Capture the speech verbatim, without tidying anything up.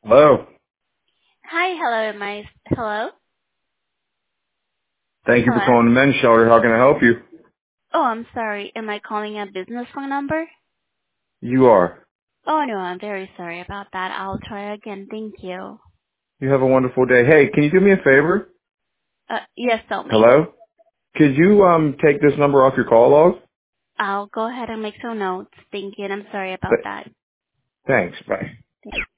Hello. Hi, hello, am I, hello? Thank you for Hello? calling the men's shelter. How can I help you? Oh, I'm sorry, am I calling a business phone number? You are. Oh no, I'm very sorry about that. I'll try again, thank you. You have a wonderful day. Hey, can you do me a favor? Uh, yes, tell me. Hello? Could you um take this number off your call log? I'll go ahead and make some notes. Thank you, and I'm sorry about Th- that. thanks. Bye.